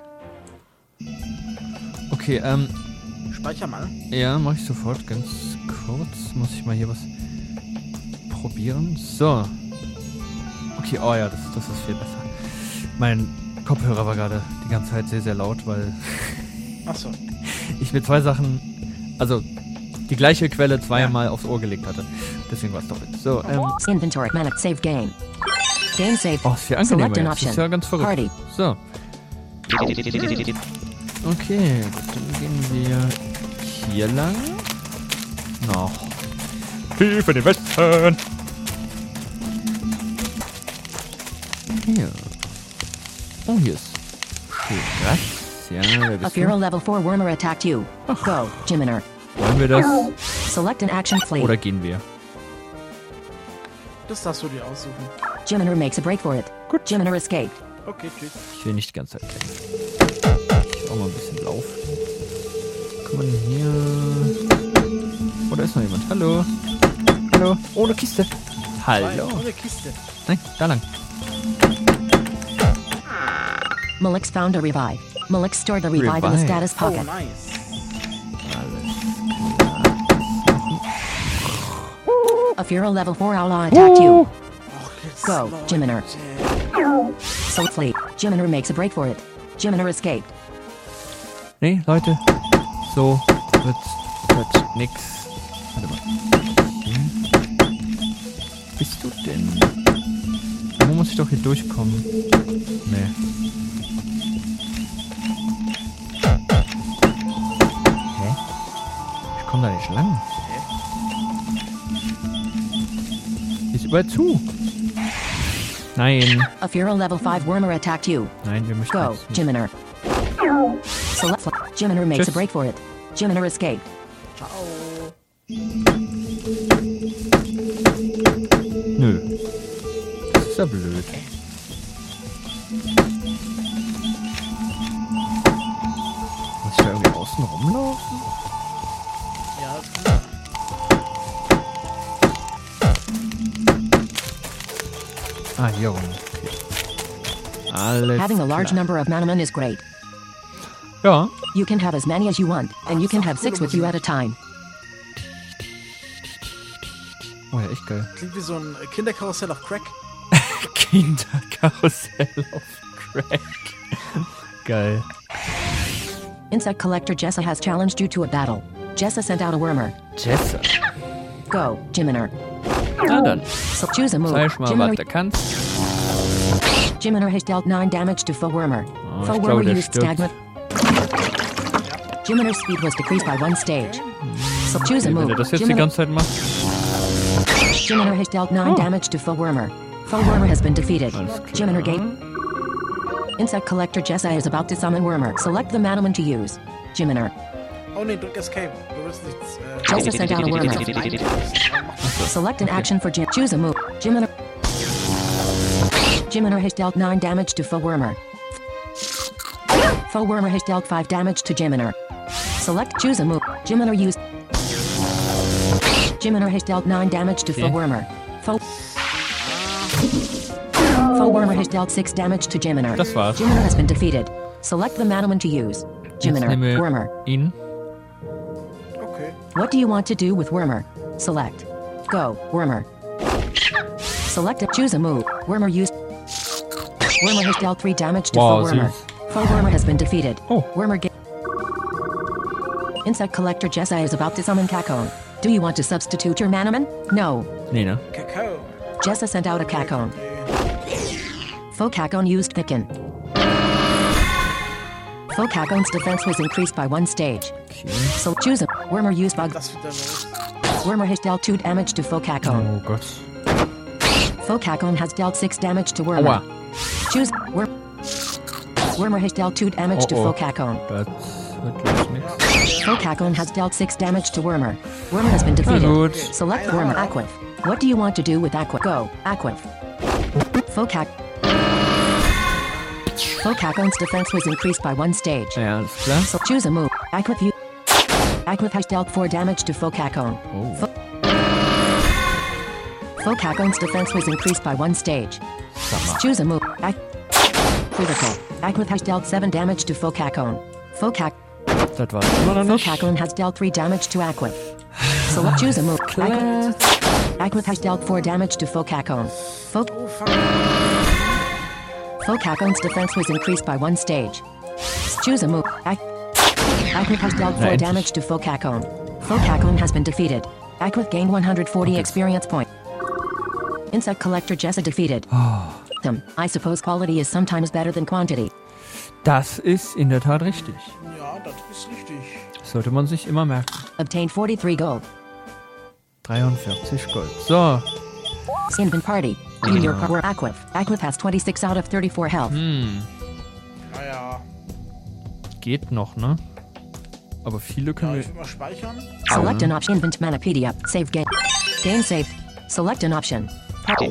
Speaker 1: Okay,
Speaker 3: Speicher mal.
Speaker 1: ja, mach ich sofort. Ganz kurz. Muss ich mal hier was probieren. So. Okay, oh ja, das ist viel besser. Mein Kopfhörer war gerade die ganze Zeit sehr, sehr laut, weil
Speaker 3: Achso.
Speaker 1: ich mir 2 Sachen, also die gleiche Quelle zweimal aufs Ohr gelegt hatte. Deswegen war es doppelt. So,
Speaker 2: Inventory. Manic. Save game. Game save.
Speaker 1: oh, ist viel angenehmer
Speaker 2: Select an
Speaker 1: jetzt. Das
Speaker 2: option.
Speaker 1: ist ja ganz verrückt.
Speaker 2: Party.
Speaker 1: So. Okay, gut, dann gehen wir hier lang. Noch. Tief in den Westen. Hier. Oh, hier ist schön. Was? Ja, wer
Speaker 2: A
Speaker 1: bist
Speaker 2: Feral
Speaker 1: du?
Speaker 2: level 4 Wormer attacked you. Go, Gymnor.
Speaker 1: Wollen wir das?
Speaker 2: Select an action flee.
Speaker 1: Oder gehen wir?
Speaker 3: Das darfst du dir aussuchen.
Speaker 2: Gymnor makes a break for it.
Speaker 1: Gut.
Speaker 2: Gymnor escaped.
Speaker 3: Okay, tschüss.
Speaker 1: Ich will nicht die ganze Zeit kämpfen. Ich will auch mal ein bisschen laufen. Kann man hier... Oh, da ist noch jemand. Hallo. Hallo. Oh, eine Kiste. Hallo.
Speaker 3: Ohne Kiste.
Speaker 1: Nein, da lang.
Speaker 2: Malik's found a revive. Malik stored the revive in the
Speaker 1: Revive.
Speaker 2: status
Speaker 3: Oh,
Speaker 2: pocket.
Speaker 3: nice.
Speaker 2: A Feral level 4 ally attacked you.
Speaker 3: Och, jetzt
Speaker 2: Go,
Speaker 3: Leute.
Speaker 2: Gymnor. So flee. Gymnor makes a break for it. Gymnor escaped.
Speaker 1: Nee, Leute. So wird nix. Warte mal. Bist du denn? Wo muss ich doch hier durchkommen? Nee. Hä? Ich komme da nicht lang. Hier ist überall zu. Nein.
Speaker 2: A Feral level 5 Wormer attacked you.
Speaker 1: Nein, wir möchten
Speaker 2: Go,
Speaker 1: jetzt nicht.
Speaker 2: Gymnor. Select. Gymnor makes a
Speaker 1: Tschüss.
Speaker 2: break for it. Gymnor escaped.
Speaker 3: Ciao.
Speaker 1: Nö. Das ist ja blöd. Muss ich da irgendwie außen rumlaufen?
Speaker 3: Ja,
Speaker 1: Ah, hier rum. Okay. Alles
Speaker 2: Having a large
Speaker 1: klar.
Speaker 2: number of Manaman is great.
Speaker 1: Ja.
Speaker 2: You can have as many as you want, and you can have 6 with you at a time.
Speaker 1: Oh ja, echt geil.
Speaker 3: klingt wie so ein Kinderkarussell auf Crack.
Speaker 1: Kinderkarussell auf Crack. Geil.
Speaker 2: Insect collector Jessa has challenged you to a battle. Jessa sent out a Wormer.
Speaker 1: Jessa.
Speaker 2: Go, Gymnor.
Speaker 1: Na dann.
Speaker 2: So choose a move.
Speaker 1: Zeig mal, was du kannst.
Speaker 2: Gymnor has dealt 9 damage to Foe Wormer.
Speaker 1: Oh,
Speaker 2: Foe
Speaker 1: ich
Speaker 2: Wormer
Speaker 1: glaube, der
Speaker 2: used
Speaker 1: stirbt.
Speaker 2: stagnant. Gymnor's speed was decreased by 1 stage. So choose a
Speaker 1: Wenn
Speaker 2: move.
Speaker 1: er das jetzt die
Speaker 2: Gymnor-
Speaker 1: ganze Zeit macht.
Speaker 2: Jiminer has dealt 9 damage to Foe Wormer. Foe Wormer has been defeated.
Speaker 1: Alles klar.
Speaker 2: Jiminer gate. Insect Collector Jessa is about to summon Wormer. Select the Manaman to use. Jiminer.
Speaker 3: Oh ne, drück Escape. Du willst nichts.
Speaker 2: Jessa sent out a Wormer. Select an action for Jim. Choose a move. Jiminer. Jiminer has dealt 9 damage to Foe Wormer. Foe Wormer has dealt 5 damage to Jiminer. Select choose a move. Jiminer used. Jiminer has dealt 9 damage to Foe Wormer. Foe Wormer has dealt 6 damage to Jiminer.
Speaker 1: Das war's.
Speaker 2: Jiminer has been defeated. Select the Manaman to use.
Speaker 1: Jetzt nehmen
Speaker 2: Jiminer.
Speaker 1: wir
Speaker 2: Wormer.
Speaker 1: ihn.
Speaker 3: Okay.
Speaker 2: What do you want to do with Wormer? Select. Go. Wormer. Select a choose a move. Wormer used. Wormer has dealt 3 damage to
Speaker 1: Wow,
Speaker 2: Foe Wormer.
Speaker 1: süß.
Speaker 2: Foe Wormer has been defeated.
Speaker 1: Oh.
Speaker 2: Wormer Insect Collector Jessa is about to summon Kakon. Do you want to substitute your Manaman? No.
Speaker 1: Nee, ne?
Speaker 3: Kakao.
Speaker 2: Jessa sent out a Kakon. Foe Kakon used Thicken. Foe Kakon's defense was increased by 1 stage.
Speaker 1: Okay.
Speaker 2: So choose a Wormer used bug.
Speaker 3: Das wieder los.
Speaker 2: Wormer has dealt 2 damage to Foe Kakon.
Speaker 1: Oh Gott.
Speaker 2: Foe Kakon has dealt 6 damage to Wormer.
Speaker 1: Aua.
Speaker 2: Choose Wormer has dealt 2 damage to
Speaker 1: Oh, oh.
Speaker 2: Foe Kakon.
Speaker 1: Das wird gleich nix.
Speaker 2: Foe Kakon has dealt 6 damage to Wormer. Wormer has been defeated.
Speaker 1: gut.
Speaker 2: Select Wormer Aquif. What do you want to do with Aquif? Go. Aquif. Foe Kakon's defense was increased by 1 stage.
Speaker 1: Ja, alles klar.
Speaker 2: So choose a move. Aquif has dealt 4 damage to Foe Kakon.
Speaker 1: Oh.
Speaker 2: Foe Kakon's defense was increased by 1 stage.
Speaker 1: Sag mal.
Speaker 2: Choose a move. Critical. Aquif has dealt 7 damage to Foe Kakon. Foe
Speaker 1: Das war's immer noch nicht.
Speaker 2: Kakon has dealt 3 damage to Aquif. Select choose a move. Aquif has dealt 4 damage to Foe Kakon.
Speaker 3: Oh fuck.
Speaker 2: Foe Kakon's defense was increased by 1 stage. Choose a move. Aquif has dealt 4
Speaker 1: Nein.
Speaker 2: damage to Foe Kakon. Foe Kakon has been defeated. Aquif gained 140 experience points. Insect Collector Jessa defeated. I suppose quality is sometimes better than quantity.
Speaker 1: Das ist in der Tat richtig.
Speaker 3: Ja, das ist richtig.
Speaker 1: Das sollte man sich immer merken.
Speaker 2: Obtained 43 gold.
Speaker 1: 43 Gold. So.
Speaker 2: Invent party. In your power Aquif. Aquif has 26 out of 34 health.
Speaker 3: Naja.
Speaker 1: Geht noch, ne? Aber viele
Speaker 3: Ja,
Speaker 1: können
Speaker 3: ich will mal speichern.
Speaker 2: Select an option. Invent Manapedia. Save game. Game saved. Select an option. Party.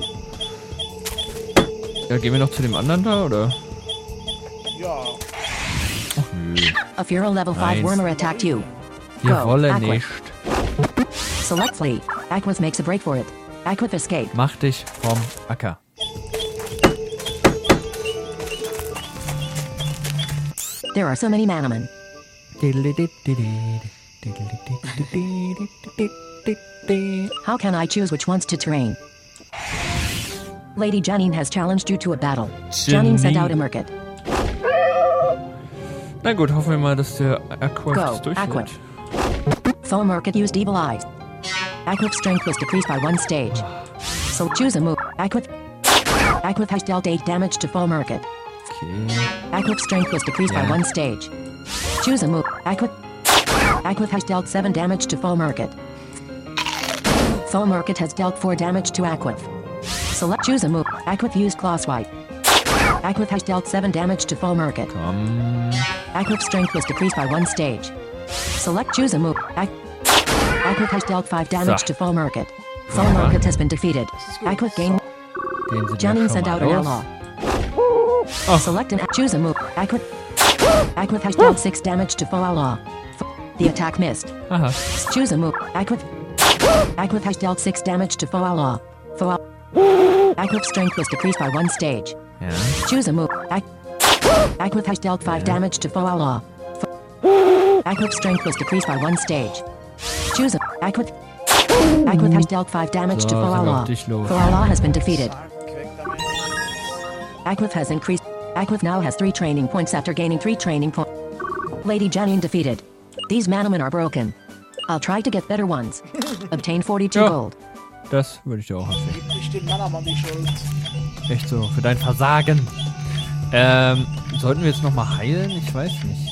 Speaker 1: Ja, gehen wir noch zu dem anderen da, oder?
Speaker 3: Ja.
Speaker 1: Ach nö.
Speaker 2: A Furo level 5
Speaker 1: Nice.
Speaker 2: Wormer attacked you.
Speaker 1: Wir
Speaker 2: Go,
Speaker 1: wollen
Speaker 2: Aquif.
Speaker 1: nicht.
Speaker 2: Select flee. Aquif makes a break for it. Aquif escape.
Speaker 1: Mach dich vom Acker.
Speaker 2: There are so many Manaman. How can I choose which ones to train? Lady Janine has challenged you to a battle. Janine sent out a Murkit.
Speaker 1: Na gut, hoffen wir mal, dass der Aquif
Speaker 2: Go,
Speaker 1: das durchhält.
Speaker 2: Aquif. Foe Murkit used Evil Eyes. Aquif's strength was decreased by 1 stage. So choose a move. Aquif has dealt 8 damage to Foe Murkit.
Speaker 1: Okay.
Speaker 2: Aquif's strength was decreased by
Speaker 1: Yeah.
Speaker 2: 1 stage. Choose a move. Aquif has dealt 7 damage to Foe Murkit. Foe Murkit has dealt 4 damage to Aquif. Select choose a move. Aquif used Claw Swipe. Aquif has dealt 7 damage to Foe Murkit.
Speaker 1: Komm.
Speaker 2: Aquif's strength was decreased by 1 stage. Select choose a move. Aquif has dealt 5 damage
Speaker 1: So.
Speaker 2: to Foe Murkit. Foe Murkit has been defeated. Aquif gained.
Speaker 1: Den sind
Speaker 2: Janine
Speaker 1: wir
Speaker 2: sent
Speaker 1: schon
Speaker 2: out
Speaker 1: mal
Speaker 2: an
Speaker 1: los.
Speaker 2: outlaw.
Speaker 1: Oh.
Speaker 2: Select and choose a move. Aquif has dealt 6 damage to Foe Outlaw. The attack missed.
Speaker 1: Aha.
Speaker 2: Choose a move. Aquif has dealt 6 damage to Foe Outlaw. Aquif's strength was decreased by 1 stage.
Speaker 1: Ja.
Speaker 2: Choose a move. Aquif has dealt 5 damage to Foe Outlaw. Aquif's strength was decreased by 1 stage. Choose a Aquif has dealt 5 damage
Speaker 1: So,
Speaker 2: to Foe
Speaker 1: sind wir
Speaker 2: Outlaw.
Speaker 1: auf dich los.
Speaker 2: Foe Outlaw has been defeated.
Speaker 3: Zack, weg damit.
Speaker 2: Aquif has increased. Aquif now has 3 training points after gaining 3 training points. Lady Janine defeated. These Manaman are broken. I'll try to get better ones. Obtain 42
Speaker 1: Ja.
Speaker 2: gold.
Speaker 1: Das würde ich dir auch empfehlen.
Speaker 3: Gib nicht dem Mannermann die Schuld.
Speaker 1: Echt so, für dein Versagen. Sollten wir jetzt nochmal heilen? Ich weiß nicht.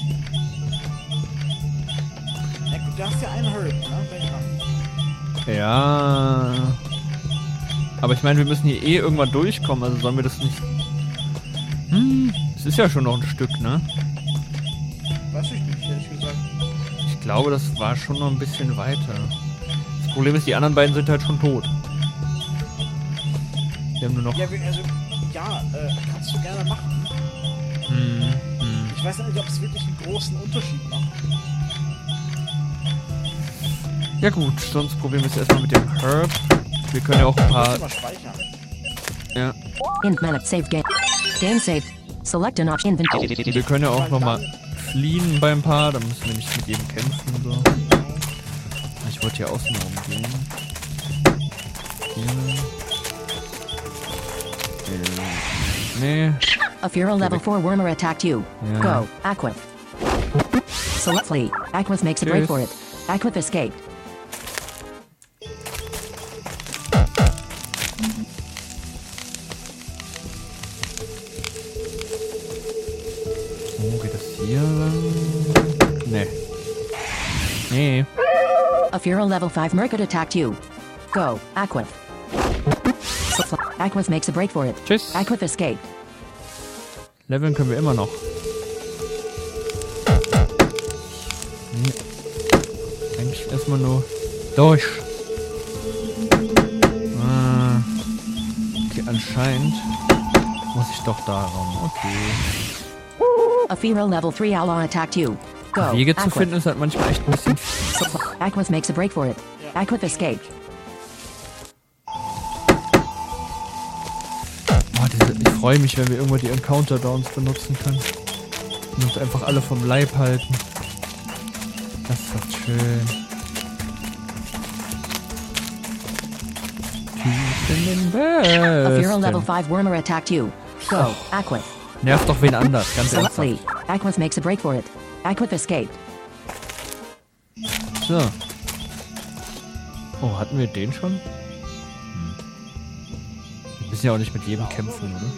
Speaker 3: Na gut, du hast ja einen Hurt, ne? Denk dran.
Speaker 1: Ja. Aber ich meine, wir müssen hier eh irgendwann durchkommen, also sollen wir das nicht... es ist ja schon noch ein Stück, ne?
Speaker 3: Weiß ich nicht, ehrlich gesagt.
Speaker 1: Ich glaube, das war schon noch ein bisschen weiter. Das Problem ist, die anderen beiden sind halt schon tot. Wir haben nur noch...
Speaker 3: Ja, kannst du gerne machen. Ich weiß nicht, ob es wirklich einen großen Unterschied macht.
Speaker 1: Ja gut, sonst probieren wir es erstmal mit dem Herb. Wir können ja auch ein paar...
Speaker 3: Mal speichern.
Speaker 1: Ja.
Speaker 2: In minute save game. Game saved. Select an option inventory.
Speaker 1: Wir können ja auch nochmal fliehen bei ein paar, dann müssen wir nicht mit jedem kämpfen und so. Ich wollte hier außen rumgehen. Nee.
Speaker 2: A Feral level 4 Wormer attacked you.
Speaker 1: Yeah.
Speaker 2: Go, Aquith. Select flee. Aquith makes a break for it. Aquith escaped.
Speaker 1: Oh, geht das hier lang? Nee. Nee.
Speaker 2: A Feral level 5 Merkit attacked you. Go, Aquith. Aquith makes a break for it.
Speaker 1: Tschüss.
Speaker 2: Aquith escaped.
Speaker 1: Leveln können wir immer noch. Nee. Eigentlich erstmal nur durch. Okay, anscheinend muss ich doch da rum. Okay.
Speaker 2: A Feral level 3 ally attacked you. Go,
Speaker 1: Wege zu
Speaker 2: Aquith.
Speaker 1: finden ist halt manchmal echt ein bisschen...
Speaker 2: Aquith makes a break for it. Aquith escaped.
Speaker 1: Ich freue mich, wenn wir irgendwann die Encounter-Downs benutzen können. Und uns einfach alle vom Leib halten. Das ist schön. Tief in den
Speaker 2: A Feral level
Speaker 1: Westen.
Speaker 2: 5 Wormer attacked you. Go, Aquith.
Speaker 1: Nervt doch wen anders, ganz
Speaker 2: Select flee.
Speaker 1: ernsthaft.
Speaker 2: Aquith makes a break for it. Aquith escaped.
Speaker 1: So. Oh, hatten wir den schon? Wir müssen ja auch nicht mit jedem kämpfen, oder?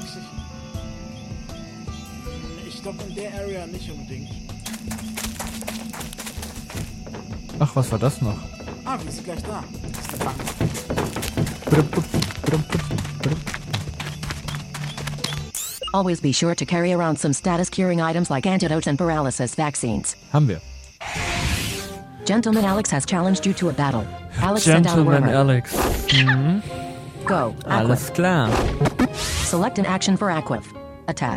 Speaker 3: Ich glaube in der Area nicht unbedingt.
Speaker 1: Ach, was war das noch?
Speaker 3: Ah, wir sind gleich da. Das ist der Bank.
Speaker 2: Always be sure to carry around some status curing items like antidotes and paralysis vaccines.
Speaker 1: Haben wir.
Speaker 2: Gentleman Alex has challenged you to a battle. Alex sent out a
Speaker 1: Gentleman
Speaker 2: wormer.
Speaker 1: Alex.
Speaker 2: Go, Aquith.
Speaker 1: Alles klar.
Speaker 2: Select an action for Aquith. Attack.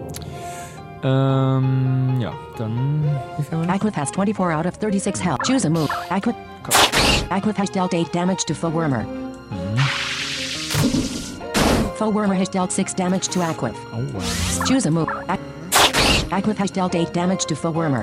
Speaker 1: Ja, dann... Wie viel haben wir noch?
Speaker 2: Aquith has 24 out of 36 health. Choose a move. Aquith has dealt 8 damage to Foe Wormer. Foe Wormer has dealt 6 damage to Aquith.
Speaker 1: Oh, wow.
Speaker 2: Choose a move. Aquith has dealt 8 damage to Foe Wormer.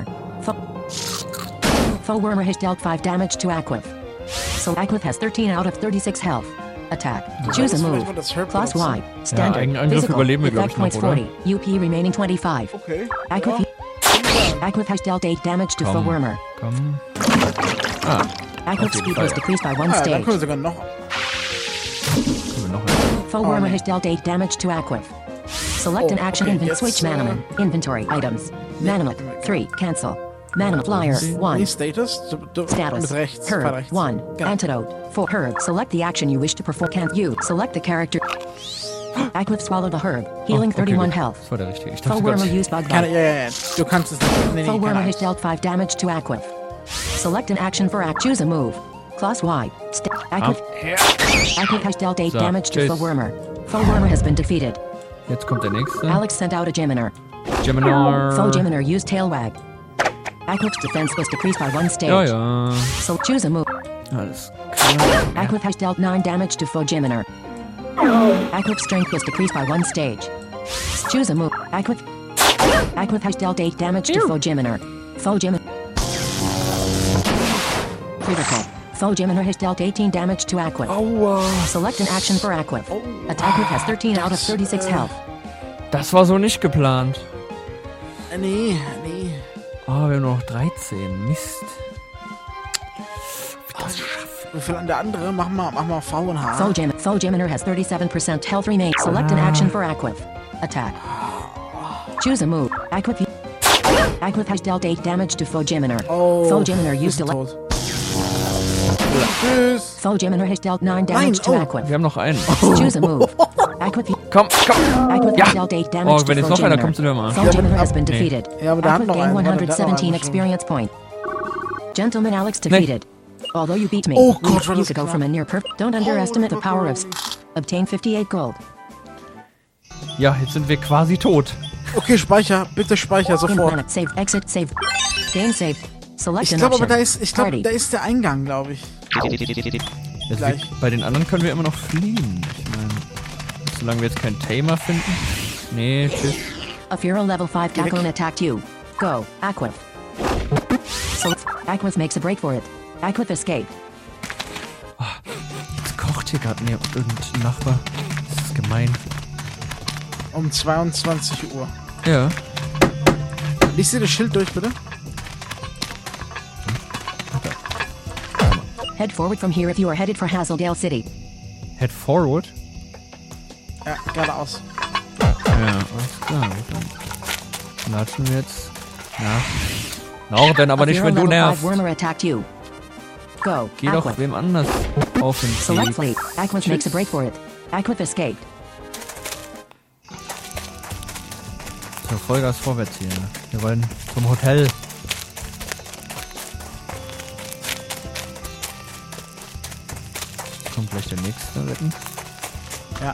Speaker 2: Foe Wormer has dealt 5 damage to Aquith. So Aquith has 13 out of 36 health. Attack. Choose a move. Class Y. Standard.
Speaker 1: Eigenangriff
Speaker 2: Physical.
Speaker 1: überleben wir, glaub
Speaker 2: Effect
Speaker 1: ich, noch,
Speaker 2: points
Speaker 1: oder?
Speaker 2: 40. UP remaining 25.
Speaker 3: Okay.
Speaker 2: Aquith has dealt 8 damage to Foe Wormer.
Speaker 1: Komm. Ah,
Speaker 2: Aquith's
Speaker 1: jeden
Speaker 2: speed
Speaker 1: Fall.
Speaker 2: was decreased by 1
Speaker 3: Ah, dann
Speaker 2: stage.
Speaker 3: können wir sogar noch.
Speaker 1: können wir noch einen.
Speaker 2: Foe Wormer has dealt 8 damage to Aquith. Select an action
Speaker 3: okay,
Speaker 2: invent.
Speaker 3: jetzt,
Speaker 2: Switch Manaman. Inventory items. Manamat. 3. Cancel. Manamat Flyer. 1.
Speaker 3: Status.
Speaker 2: Status.
Speaker 3: Mit rechts.
Speaker 2: Herb.
Speaker 3: Pfeil rechts.
Speaker 2: 1.
Speaker 3: Genau.
Speaker 2: Antidote. 4. Herb. Select the action you wish to perform. Can't you? Select the character. Aquith swallowed the herb. Healing
Speaker 1: okay,
Speaker 2: 31
Speaker 1: gut.
Speaker 2: health.
Speaker 1: Das war der richtige. Ich
Speaker 2: Foe
Speaker 1: dachte
Speaker 2: Wormer
Speaker 1: gerade...
Speaker 2: used bug
Speaker 3: Kann,
Speaker 2: bite.
Speaker 3: ja. Du kannst es nicht. Nee,
Speaker 2: Foe
Speaker 3: keine
Speaker 2: Wormer has
Speaker 3: Angst.
Speaker 2: dealt 5 damage to Aquith. Select an action for Aquith. Choose a move. Class Y. Aquith. Aquith has dealt 8
Speaker 1: So,
Speaker 2: damage to
Speaker 1: tschüss.
Speaker 2: Foe Wormer. Foe Wormer has been defeated.
Speaker 1: Jetzt kommt der nächste.
Speaker 2: Alex sent out a Geminar.
Speaker 1: Geminar.
Speaker 2: Foe Geminar used tail wag. Aquith's defense was decreased by 1 stage.
Speaker 1: Ja, ja.
Speaker 2: So choose a move.
Speaker 1: Alles klar.
Speaker 2: Aquith has dealt 9 damage to Foe Geminar. Aquith's strength was decreased by 1 stage. Choose a move. Aquith has dealt 8 damage to Foe Geminar. Foe Geminar. Critical. Foe Geminar has dealt 18 damage to Aquith.
Speaker 1: Aua.
Speaker 2: Select an action for Aquith. Aquith has 13 out of 36 health.
Speaker 1: Das war so nicht geplant.
Speaker 3: Nee.
Speaker 1: Oh, wir haben nur noch 13. Mist. Wie das schafft.
Speaker 3: Wie viel an der andere? Mach mal V und H.
Speaker 2: Foe Geminar has 37% health remain. Select an action for Aquith. Attack. Choose a move. Aquith has dealt 8 damage to Foe Geminar.
Speaker 3: Oh,
Speaker 2: Foe Geminar
Speaker 3: ist
Speaker 2: used
Speaker 3: tot. Tschüss.
Speaker 2: Foe Jiminer has dealt 9 damage to
Speaker 3: oh.
Speaker 2: Aquif.
Speaker 1: Wir haben noch einen.
Speaker 2: Choose a move. Aquif
Speaker 1: Komm.
Speaker 2: Aquif
Speaker 1: Ja.
Speaker 2: has dealt 8 damage
Speaker 1: Oh,
Speaker 2: to
Speaker 1: wenn jetzt
Speaker 2: Foe
Speaker 1: noch einer
Speaker 2: Jiminer.
Speaker 1: kommt, sind wir mal.
Speaker 2: Foe Jiminer has been defeated.
Speaker 3: Ja, aber der hat
Speaker 2: Aquif
Speaker 3: noch
Speaker 2: gained
Speaker 3: einen. Warte, der hat noch
Speaker 2: 117
Speaker 3: einen.
Speaker 2: experience point. Gentleman Alex defeated. Although you beat me,
Speaker 3: Oh Gott, war
Speaker 2: you
Speaker 3: das
Speaker 2: could go
Speaker 3: knapp.
Speaker 2: from a near perfect. Don't underestimate the power of. Obtain 58 gold.
Speaker 1: Ja, jetzt sind wir quasi tot.
Speaker 3: Okay, Speicher. Bitte Speicher,
Speaker 2: In
Speaker 3: sofort.
Speaker 2: planet save, exit save, game save. Select
Speaker 3: Ich
Speaker 2: an
Speaker 3: glaube aber,
Speaker 2: option. Party.
Speaker 3: da ist der Eingang, glaube ich.
Speaker 1: Jetzt
Speaker 3: Gleich.
Speaker 1: bei den anderen können wir immer noch fliehen. Ich meine, solange wir jetzt keinen Tamer finden. Nee, tschüss.
Speaker 2: A Furo level 5 Capone attacked you. Go, Aquif. Aquif makes a break for it. Aquif escaped.
Speaker 1: Jetzt kocht hier gerade irgendein Nachbar. Das ist gemein.
Speaker 3: Um 22 Uhr.
Speaker 1: Ja.
Speaker 3: Lies dir das Schild durch, bitte.
Speaker 2: Head forward from here if you are headed for Hazeldale City.
Speaker 1: Head forward?
Speaker 3: Ja, geradeaus.
Speaker 1: Ja, alles klar. Dann latschen wir jetzt nach Norden, aber
Speaker 2: A
Speaker 1: nicht,
Speaker 2: Furo
Speaker 1: wenn du
Speaker 2: level 5
Speaker 1: nervst.
Speaker 2: Wormer attacked you. Go,
Speaker 1: Geh doch
Speaker 2: Aquif.
Speaker 1: wem anders auf den
Speaker 2: Select
Speaker 1: Weg.
Speaker 2: fleet. Aquif makes a break for it. Aquif escaped.
Speaker 1: So, Vollgas vorwärts hier. Wir wollen zum Hotel. Kommt gleich der nächste wetten.
Speaker 3: Ja.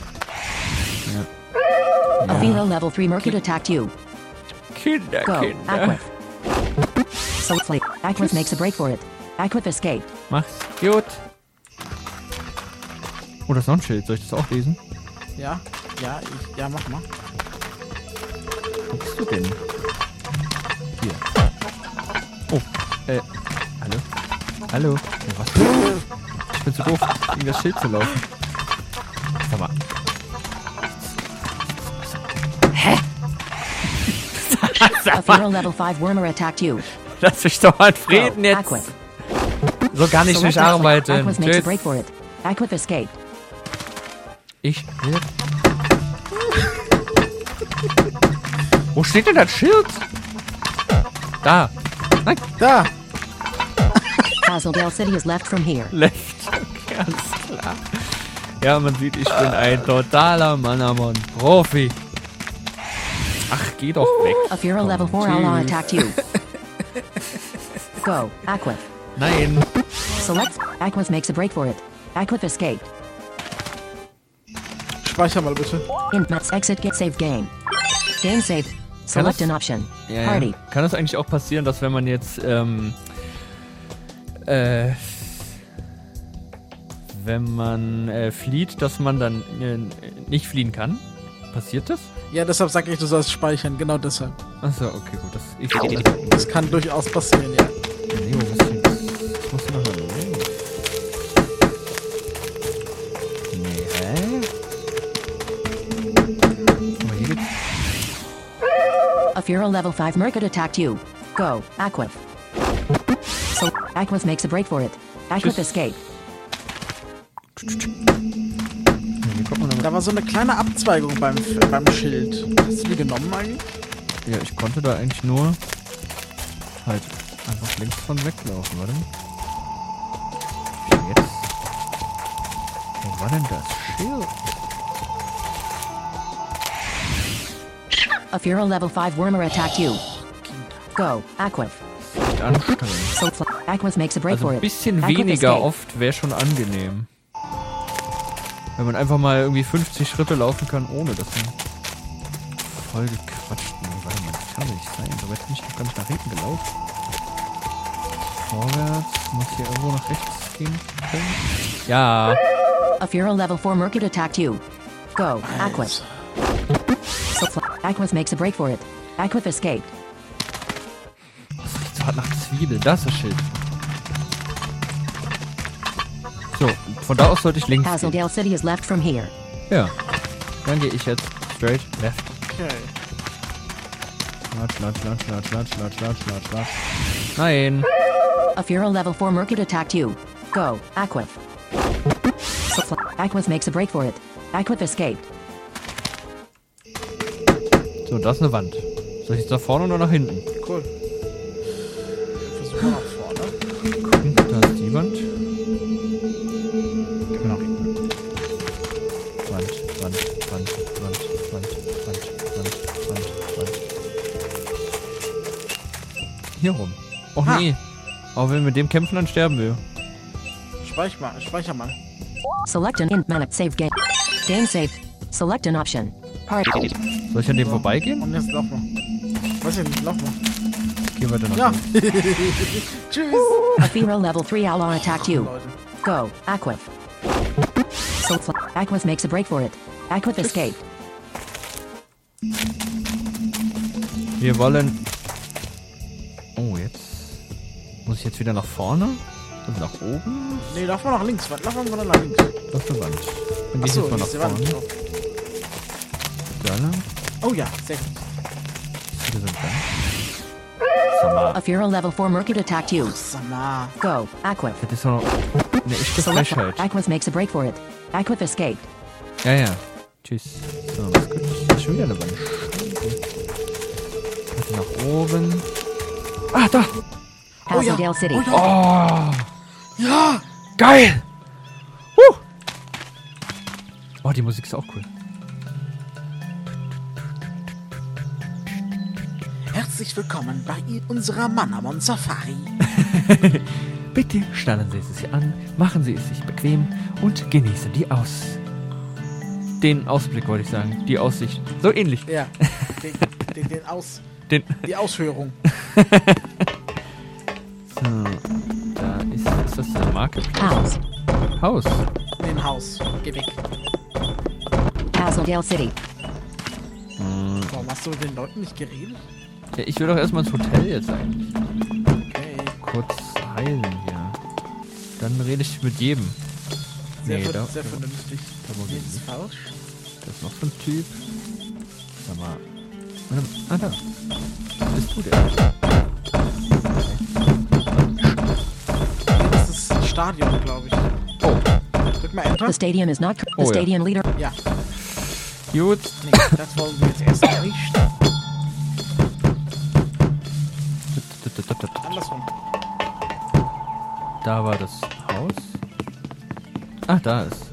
Speaker 1: Ja.
Speaker 2: A Furo level 3 Merkid attacked you.
Speaker 1: Kinder,
Speaker 2: Go,
Speaker 1: Kinder.
Speaker 2: Aquif. Select fleet. Aquif makes a break for it. Aquif escaped.
Speaker 1: Mach's gut. Oh, das ist noch ein Schild. Soll ich das auch lesen?
Speaker 3: Ja, mach mal.
Speaker 1: Wo bist du denn? Hier. Oh, hallo? Hallo? Ja, was? Ich bin zu doof, gegen das Schild zu laufen. Sag mal.
Speaker 2: A Furo level 5 Wormer attacked you.
Speaker 1: Lass mich doch mal in
Speaker 2: Go,
Speaker 1: Frieden jetzt.
Speaker 2: Aquif.
Speaker 1: So kann ich nicht
Speaker 2: Select an
Speaker 1: arbeiten.
Speaker 2: Aquif makes a
Speaker 1: Tschüss.
Speaker 2: break for it. Aquif escaped.
Speaker 1: Ich will... Wo steht denn das Schild? Da. Nein,
Speaker 3: Da!
Speaker 2: Hazeldale City is left from here.
Speaker 1: left. Okay, alles klar. Ja, man sieht, ich bin ein totaler Mann, Profi. Ach, geh doch weg.
Speaker 2: A Furo
Speaker 1: Komm,
Speaker 2: level 4 ally
Speaker 1: tschüss.
Speaker 2: attacked you. Go, Aquif.
Speaker 1: Nein.
Speaker 2: Select. Aquif makes a break for it. Aquif escaped.
Speaker 3: Speicher mal bitte.
Speaker 2: In Mets exit get save game. Game save. Select an option.
Speaker 1: Ja,
Speaker 2: Party.
Speaker 1: ja. Kann es eigentlich auch passieren, dass wenn man jetzt, wenn man flieht, dass man dann nicht fliehen kann? Passiert das?
Speaker 3: Ja, deshalb sage ich, du sollst speichern. Genau deshalb.
Speaker 1: Achso, okay, gut.
Speaker 3: Das kann durchaus passieren, ja.
Speaker 1: Leo, was denn? Ich muss noch mal Leo. Nee, hä? Aber hier geht's.
Speaker 2: A Furo level 5 Merkid attacked you. Go, Aquif. So, Aquif makes a break for it. Aquif
Speaker 1: Tschüss.
Speaker 2: escaped.
Speaker 1: Hier kommt man
Speaker 3: Da
Speaker 1: aber.
Speaker 3: war so eine kleine Abzweigung beim Schild. Hast du die genommen eigentlich?
Speaker 1: Ja, ich konnte da eigentlich nur halt einfach links von weglaufen, warte. Jetzt? Wo war denn das Schild?
Speaker 2: A Furo level 5 Wormer attacked you. Go, Aquif.
Speaker 1: Echt anstrengend.
Speaker 2: So, Aquif makes a break
Speaker 1: Also
Speaker 2: for
Speaker 1: ein
Speaker 2: it.
Speaker 1: bisschen
Speaker 2: Aquif
Speaker 1: weniger
Speaker 2: escaped.
Speaker 1: oft wäre schon angenehm. Wenn man einfach mal irgendwie 50 Schritte laufen kann, ohne dass man voll gequatscht. Nee, warte mal, das kann nicht sein. So weit bin ich noch gar nicht nach hinten gelaufen. Vorwärts, muss hier irgendwo nach rechts gehen können. Ja,
Speaker 2: A Furo level 4 Merkid attacked you. Go, Aquif. So, Aquif makes a break for it. Aquif escaped.
Speaker 1: das riecht so hart nach Zwiebel. Das ist das Schild. So, von da aus sollte ich links gehen.
Speaker 2: Hazeldale City is left from here.
Speaker 1: Ja, dann gehe ich jetzt straight left.
Speaker 3: Okay.
Speaker 1: Latsch. Nein.
Speaker 2: A Furo level 4 Merkid attacked you. Go, Aquif. So, Aquif makes a break for it. Aquif escaped.
Speaker 1: So, da ist eine Wand. Soll ich jetzt da vorne oder nach hinten?
Speaker 3: Cool. Versuch mal nach vorne.
Speaker 1: Gucken, da ist die Wand.
Speaker 3: Genau.
Speaker 1: Wand. Hier rum. Och
Speaker 3: Ha.
Speaker 1: nee. Aber wenn wir mit dem kämpfen, dann sterben wir.
Speaker 3: Speicher mal.
Speaker 2: Select an int mana save game. Game saved. Select an option. Party.
Speaker 1: Soll ich an dem vorbeigehen?
Speaker 3: Und jetzt lauf mal. Weiß ich nicht, lauf mal.
Speaker 1: Gehen wir dann noch.
Speaker 3: Ja. Tschüss.
Speaker 2: A Feral level 3 ally attacked you.
Speaker 3: Leute.
Speaker 2: Go, Aquith. Aquith makes a break for it. Aquith escaped.
Speaker 1: Wir wollen... Oh, jetzt... Muss ich jetzt wieder nach vorne? Und nach oben?
Speaker 3: Nee, lauf mal nach links. Lauf mal nach links.
Speaker 1: Auf der Wand. Dann gehe ich
Speaker 3: Achso,
Speaker 1: jetzt mal nach
Speaker 3: ist die Wand.
Speaker 1: vorne. Da lang.
Speaker 3: Oh ja, sehr gut.
Speaker 1: Hier sind wir. Sag mal.
Speaker 2: A Feral level 4 Merkid attacked you.
Speaker 3: Sag mal.
Speaker 2: Go, Aquith.
Speaker 1: Das ist so eine echte
Speaker 2: Select
Speaker 1: Frechheit.
Speaker 2: Aquith makes a break for it. Aquith escaped.
Speaker 1: Ja, ja. Tschüss. So, mach's gut. Das ist schon wieder eine Wand. Bitte nach oben. Ah, da!
Speaker 2: Hazeldale City.
Speaker 1: Oh!
Speaker 3: Ja!
Speaker 1: Geil! Oh, die Musik ist auch cool.
Speaker 3: Herzlich willkommen bei unserer Manamon Safari.
Speaker 1: Bitte schnallen Sie es sich an, machen Sie es sich bequem und genießen den Ausblick, wollte ich sagen. Die Aussicht. So ähnlich.
Speaker 3: Ja, die Aushörung.
Speaker 1: So, da ist das der Marketplace?
Speaker 2: House.
Speaker 1: Haus.
Speaker 3: Nee, ein Haus. Geh weg.
Speaker 2: Hazeldale City.
Speaker 3: Warum hast du mit den Leuten nicht geredet?
Speaker 1: Ja, ich will doch erstmal ins Hotel jetzt eigentlich.
Speaker 3: Okay.
Speaker 1: Kurz heilen hier. Dann rede ich mit jedem.
Speaker 3: Sehr
Speaker 1: da
Speaker 3: vernünftig.
Speaker 1: muss
Speaker 3: Nee,
Speaker 1: ich
Speaker 3: das ist falsch.
Speaker 1: Da ist noch so ein Typ. Sag mal. Ah, da. Was bist du denn?
Speaker 3: Nee, das ist das Stadion, glaube ich.
Speaker 1: Oh,
Speaker 3: Drück mal Enter.
Speaker 2: The stadium is not. The
Speaker 1: Oh, ja.
Speaker 2: stadium leader.
Speaker 3: Ja.
Speaker 1: gut.
Speaker 3: Nee, das wollen wir jetzt erst nicht. Andersrum.
Speaker 1: Da war das Haus. Ah, da ist.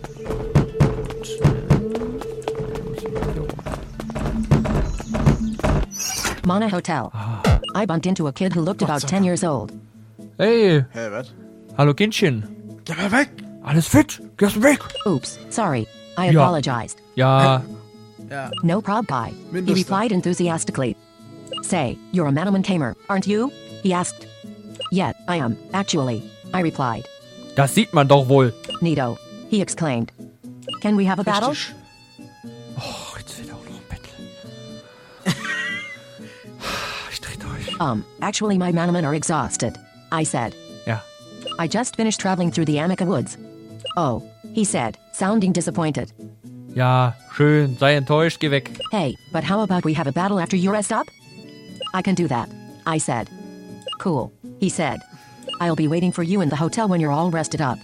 Speaker 2: Mana Hotel. I bumped into a kid who looked about 10 years old.
Speaker 1: Hey,
Speaker 3: Hä, was?
Speaker 1: hallo Kindchen.
Speaker 3: Geh mal weg!
Speaker 1: Alles fit? Geh aus dem Weg.
Speaker 2: Oops, sorry. I
Speaker 1: Ja.
Speaker 2: apologized.
Speaker 1: Ja,
Speaker 3: Ja.
Speaker 2: No prob guy. He
Speaker 3: Mindestens.
Speaker 2: replied enthusiastically. Say, you're a Manaman tamer, aren't you? He asked. Yeah, I am, actually. I replied.
Speaker 1: das sieht man doch wohl.
Speaker 2: Neato. He exclaimed. Can we have a battle?
Speaker 3: Richtig.
Speaker 1: Oh, jetzt wird auch noch ein Battle. Ich dreh durch.
Speaker 2: Actually my Manaman are exhausted. I said.
Speaker 1: Ja.
Speaker 2: I just finished traveling through the Amica woods. Oh, he said, sounding disappointed.
Speaker 1: Ja, schön. Sei enttäuscht, geh weg.
Speaker 2: Hey, but how about we have a battle after you rest up? I can do that, I said. Cool, he said. I'll be waiting for you in the hotel when you're all rested up.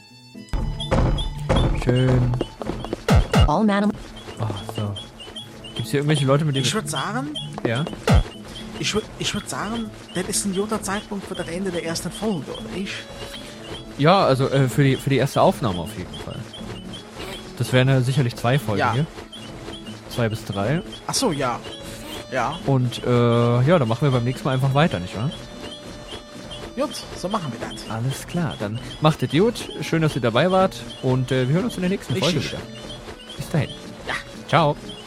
Speaker 1: Schön.
Speaker 2: All Manaman.
Speaker 1: Oh, so. Gibt's hier irgendwelche Leute, mit denen
Speaker 3: Ich würde sagen,
Speaker 1: Ja?
Speaker 3: ich würd sagen, das ist ein guter Zeitpunkt für das Ende der ersten Folge, oder ich?
Speaker 1: Ja, also für die erste Aufnahme auf jeden Fall. Das wären sicherlich 2 Folgen
Speaker 3: Ja.
Speaker 1: hier. 2 bis 3.
Speaker 3: Ach so, ja. Ja.
Speaker 1: Und ja, dann machen wir beim nächsten Mal einfach weiter, nicht wahr?
Speaker 3: Gut, so machen wir das.
Speaker 1: Alles klar, dann macht es gut. Schön, dass ihr dabei wart. Und wir hören uns in der nächsten Folge
Speaker 3: Richtig.
Speaker 1: wieder. Bis dahin.
Speaker 3: Ja.
Speaker 1: Ciao.